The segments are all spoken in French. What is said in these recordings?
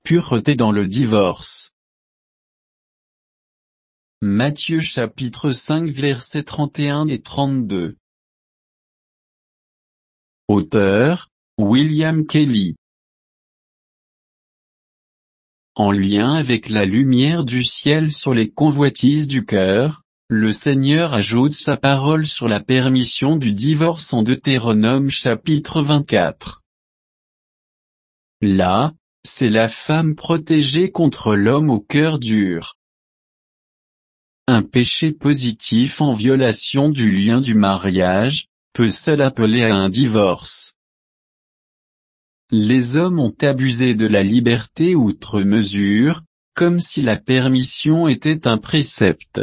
l'impureté dans le divorce. Matthieu chapitre 5 versets 31 et 32. Auteur, William Kelly. En lien avec la lumière du ciel sur les convoitises du cœur, le Seigneur ajoute sa parole sur la permission du divorce en Deutéronome chapitre 24. Là, c'est la femme protégée contre l'homme au cœur dur. Un péché positif en violation du lien du mariage, peut seul appeler à un divorce. Les hommes ont abusé de la liberté outre mesure, comme si la permission était un précepte.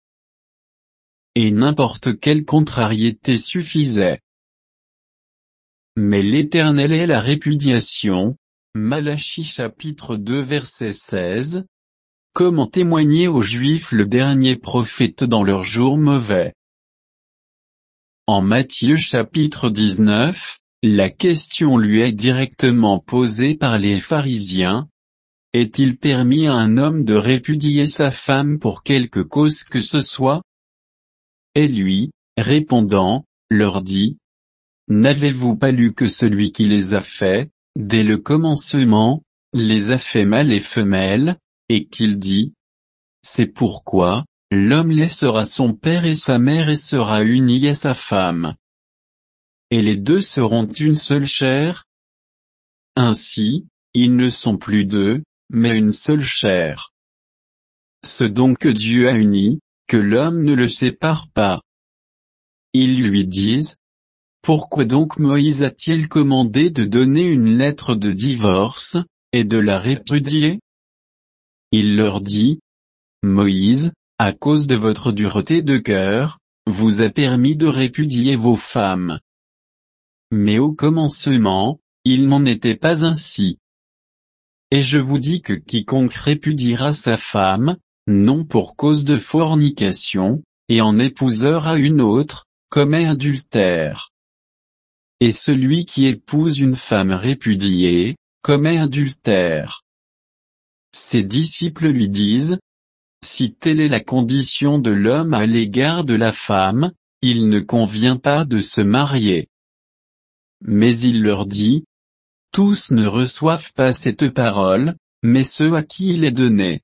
Et n'importe quelle contrariété suffisait. Mais l'Éternel est la répudiation, Malachie chapitre 2 verset 16. Comment témoigner aux Juifs le dernier prophète dans leurs jours mauvais? En Matthieu chapitre 19, la question lui est directement posée par les pharisiens. Est-il permis à un homme de répudier sa femme pour quelque cause que ce soit? Et lui, répondant, leur dit: N'avez-vous pas lu que celui qui les a faits, dès le commencement, les a fait mâle et femelle, et qu'il dit: C'est pourquoi, l'homme laissera son père et sa mère et sera uni à sa femme. Et les deux seront une seule chair. Ainsi, ils ne sont plus deux, mais une seule chair. Ce donc que Dieu a uni, que l'homme ne le sépare pas. Ils lui disent: Pourquoi donc Moïse a-t-il commandé de donner une lettre de divorce, et de la répudier? Il leur dit: Moïse, à cause de votre dureté de cœur, vous a permis de répudier vos femmes. Mais au commencement, il n'en était pas ainsi. Et je vous dis que quiconque répudiera sa femme, non pour cause de fornication, et en épousera une autre, commet adultère. Et celui qui épouse une femme répudiée, commet adultère. Ses disciples lui disent: Si telle est la condition de l'homme à l'égard de la femme, il ne convient pas de se marier. Mais il leur dit: Tous ne reçoivent pas cette parole, mais ceux à qui il est donné.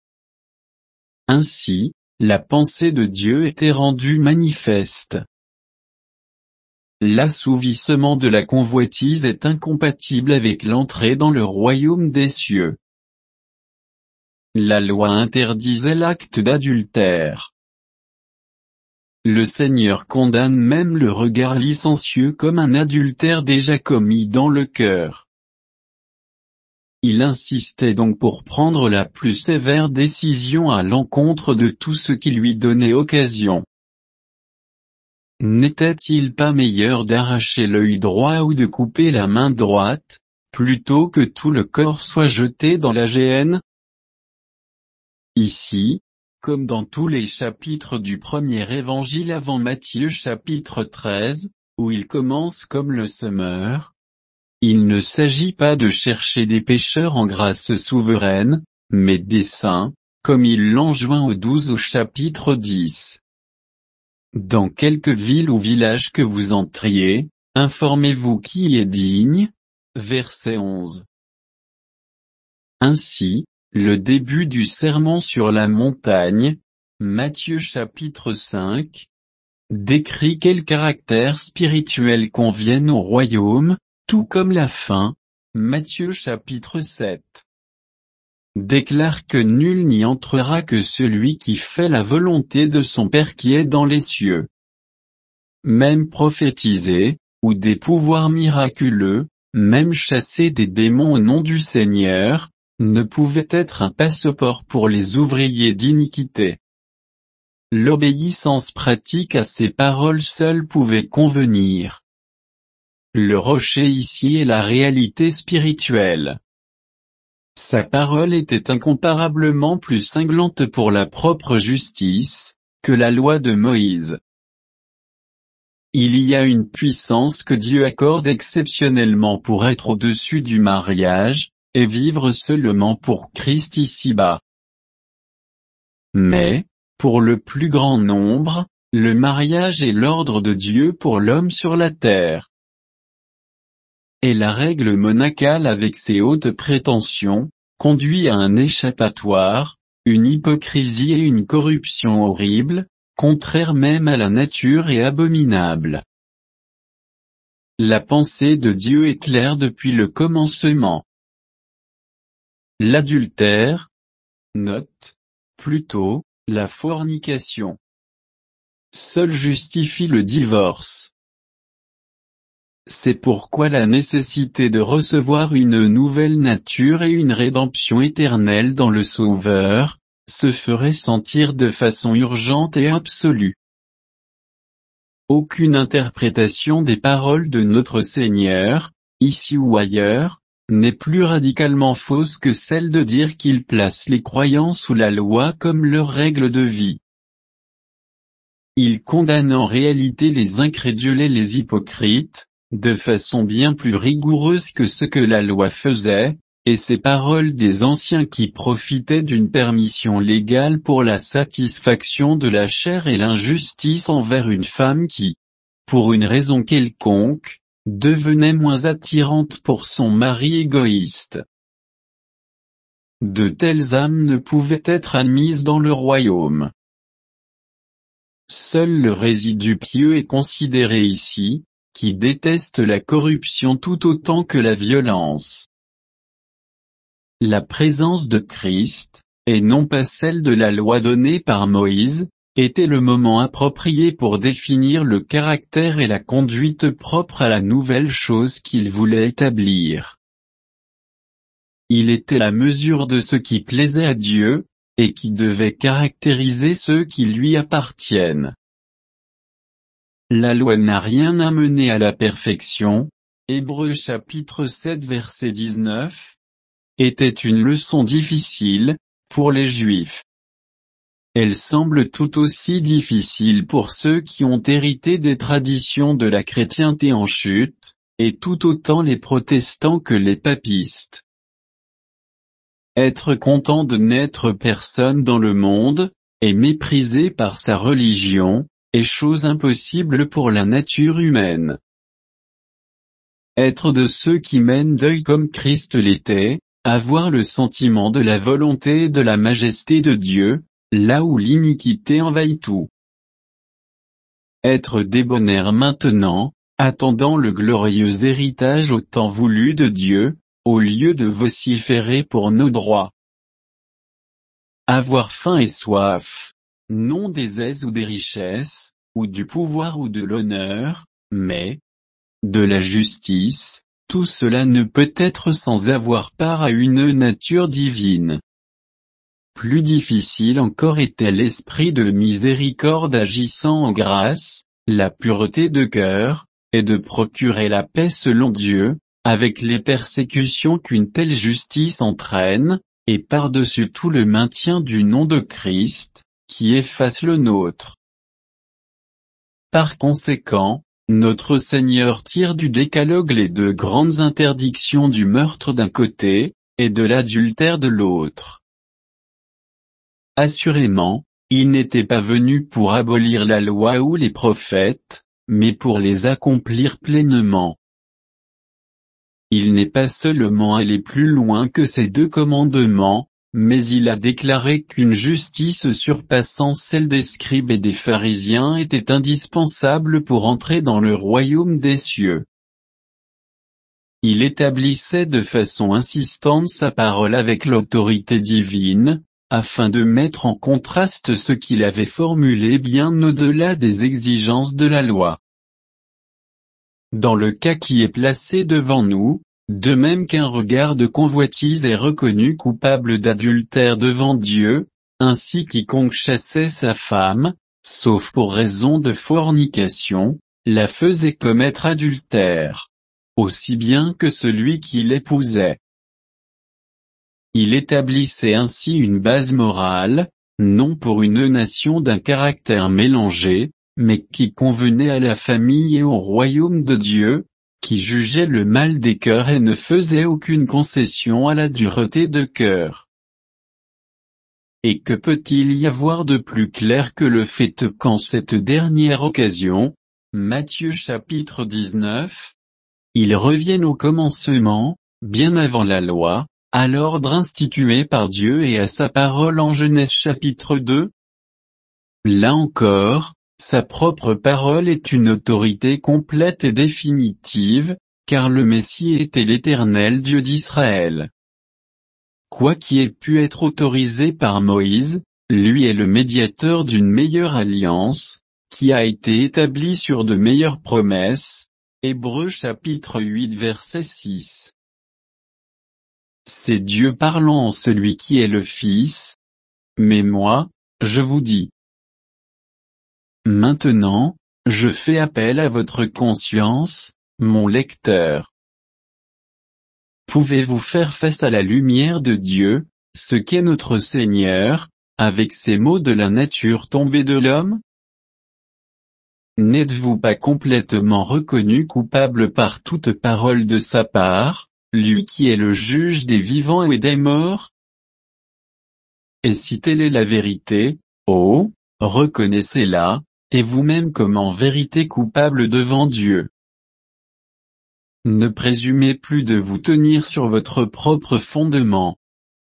Ainsi, la pensée de Dieu était rendue manifeste. L'assouvissement de la convoitise est incompatible avec l'entrée dans le royaume des cieux. La loi interdisait l'acte d'adultère. Le Seigneur condamne même le regard licencieux comme un adultère déjà commis dans le cœur. Il insistait donc pour prendre la plus sévère décision à l'encontre de tout ce qui lui donnait occasion. N'était-il pas meilleur d'arracher l'œil droit ou de couper la main droite, plutôt que tout le corps soit jeté dans la géhenne? Ici, comme dans tous les chapitres du premier évangile avant Matthieu chapitre 13, où il commence comme le semeur, il ne s'agit pas de chercher des pécheurs en grâce souveraine, mais des saints, comme il l'enjoint au 12 au chapitre 10. Dans quelque ville ou village que vous entriez, informez-vous qui est digne. Verset 11. Ainsi, le début du sermon sur la montagne, Matthieu chapitre 5, décrit quels caractères spirituels conviennent au royaume, tout comme la fin, Matthieu chapitre 7. Déclare que nul n'y entrera que celui qui fait la volonté de son Père qui est dans les cieux. Même prophétiser, ou des pouvoirs miraculeux, même chasser des démons au nom du Seigneur, ne pouvait être un passeport pour les ouvriers d'iniquité. L'obéissance pratique à ces paroles seules pouvait convenir. Le rocher ici est la réalité spirituelle. Sa parole était incomparablement plus cinglante pour la propre justice, que la loi de Moïse. Il y a une puissance que Dieu accorde exceptionnellement pour être au-dessus du mariage, et vivre seulement pour Christ ici-bas. Mais, pour le plus grand nombre, le mariage est l'ordre de Dieu pour l'homme sur la terre. Et la règle monacale avec ses hautes prétentions, conduit à un échappatoire, une hypocrisie et une corruption horrible, contraire même à la nature et abominable. La pensée de Dieu est claire depuis le commencement. L'adultère, note, plutôt, la fornication, seul justifie le divorce. C'est pourquoi la nécessité de recevoir une nouvelle nature et une rédemption éternelle dans le Sauveur, se ferait sentir de façon urgente et absolue. Aucune interprétation des paroles de notre Seigneur, ici ou ailleurs, n'est plus radicalement fausse que celle de dire qu'il place les croyants sous la loi comme leur règle de vie. Il condamne en réalité les incrédules et les hypocrites, de façon bien plus rigoureuse que ce que la loi faisait, et ces paroles des anciens qui profitaient d'une permission légale pour la satisfaction de la chair et l'injustice envers une femme qui, pour une raison quelconque, devenait moins attirante pour son mari égoïste. De telles âmes ne pouvaient être admises dans le royaume. Seul le résidu pieux est considéré ici, qui déteste la corruption tout autant que la violence. La présence de Christ, et non pas celle de la loi donnée par Moïse, était le moment approprié pour définir le caractère et la conduite propre à la nouvelle chose qu'il voulait établir. Il était la mesure de ce qui plaisait à Dieu, et qui devait caractériser ceux qui lui appartiennent. La loi n'a rien amené à la perfection, Hébreux chapitre 7 verset 19, était une leçon difficile, pour les Juifs. Elle semble tout aussi difficile pour ceux qui ont hérité des traditions de la chrétienté en chute, et tout autant les protestants que les papistes. Être content de n'être personne dans le monde, et méprisé par sa religion, est chose impossible pour la nature humaine. Être de ceux qui mènent deuil comme Christ l'était, avoir le sentiment de la volonté et de la majesté de Dieu, là où l'iniquité envahit tout. Être débonnaire maintenant, attendant le glorieux héritage au temps voulu de Dieu, au lieu de vociférer pour nos droits. Avoir faim et soif, non des aises ou des richesses, ou du pouvoir ou de l'honneur, mais de la justice, tout cela ne peut être sans avoir part à une nature divine. Plus difficile encore était l'esprit de miséricorde agissant en grâce, la pureté de cœur, et de procurer la paix selon Dieu, avec les persécutions qu'une telle justice entraîne, et par-dessus tout le maintien du nom de Christ, qui efface le nôtre. Par conséquent, notre Seigneur tire du décalogue les deux grandes interdictions du meurtre d'un côté, et de l'adultère de l'autre. Assurément, il n'était pas venu pour abolir la loi ou les prophètes, mais pour les accomplir pleinement. Il n'est pas seulement allé plus loin que ces deux commandements, mais il a déclaré qu'une justice surpassant celle des scribes et des pharisiens était indispensable pour entrer dans le royaume des cieux. Il établissait de façon insistante sa parole avec l'autorité divine, afin de mettre en contraste ce qu'il avait formulé bien au-delà des exigences de la loi. Dans le cas qui est placé devant nous, de même qu'un regard de convoitise est reconnu coupable d'adultère devant Dieu, ainsi quiconque chassait sa femme, sauf pour raison de fornication, la faisait commettre adultère, aussi bien que celui qui l'épousait. Il établissait ainsi une base morale, non pour une nation d'un caractère mélangé, mais qui convenait à la famille et au royaume de Dieu, qui jugeait le mal des cœurs et ne faisait aucune concession à la dureté de cœur. Et que peut-il y avoir de plus clair que le fait qu'en cette dernière occasion, Matthieu chapitre 19, ils reviennent au commencement, bien avant la loi, à l'ordre institué par Dieu et à sa parole en Genèse chapitre 2. Là encore, sa propre parole est une autorité complète et définitive, car le Messie était l'Éternel Dieu d'Israël. Quoi qui ait pu être autorisé par Moïse, lui est le médiateur d'une meilleure alliance, qui a été établie sur de meilleures promesses. Hébreux chapitre 8 verset 6. C'est Dieu parlant en celui qui est le Fils. Mais moi, je vous dis. Maintenant, je fais appel à votre conscience, mon lecteur. Pouvez-vous faire face à la lumière de Dieu, ce qu'est notre Seigneur, avec ces mots de la nature tombée de l'homme? N'êtes-vous pas complètement reconnu coupable par toute parole de sa part, lui qui est le juge des vivants et des morts? Et si telle est la vérité, oh, reconnaissez-la, et vous-même comme en vérité coupable devant Dieu. Ne présumez plus de vous tenir sur votre propre fondement.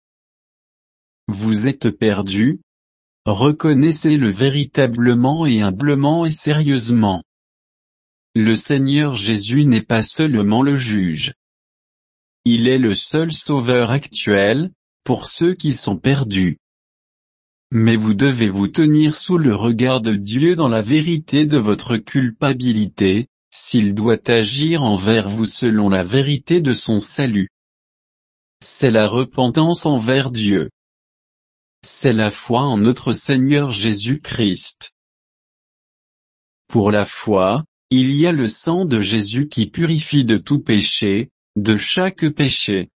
Vous êtes perdu? Reconnaissez-le véritablement et humblement et sérieusement. Le Seigneur Jésus n'est pas seulement le juge. Il est le seul sauveur actuel, pour ceux qui sont perdus. Mais vous devez vous tenir sous le regard de Dieu dans la vérité de votre culpabilité, s'il doit agir envers vous selon la vérité de son salut. C'est la repentance envers Dieu. C'est la foi en notre Seigneur Jésus-Christ. Pour la foi, il y a le sang de Jésus qui purifie de tout péché, de chaque péché.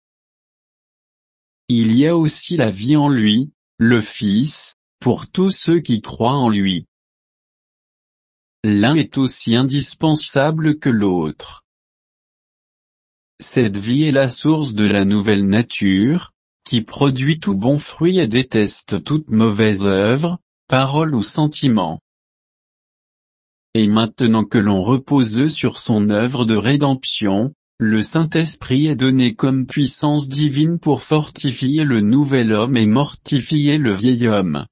Il y a aussi la vie en lui, le Fils, pour tous ceux qui croient en lui. L'un est aussi indispensable que l'autre. Cette vie est la source de la nouvelle nature, qui produit tout bon fruit et déteste toute mauvaise œuvre, parole ou sentiment. Et maintenant que l'on repose sur son œuvre de rédemption, le Saint-Esprit est donné comme puissance divine pour fortifier le nouvel homme et mortifier le vieil homme.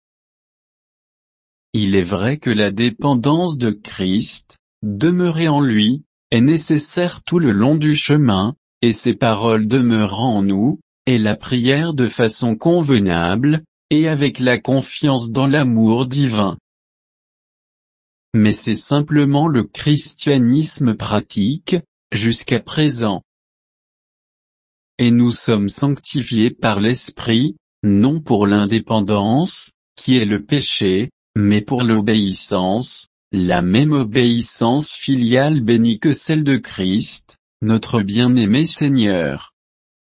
Il est vrai que la dépendance de Christ, demeurée en lui, est nécessaire tout le long du chemin, et ses paroles demeurant en nous, et la prière de façon convenable, et avec la confiance dans l'amour divin. Mais c'est simplement le christianisme pratique, jusqu'à présent. Et nous sommes sanctifiés par l'Esprit, non pour l'indépendance, qui est le péché, mais pour l'obéissance, la même obéissance filiale bénie que celle de Christ, notre bien-aimé Seigneur.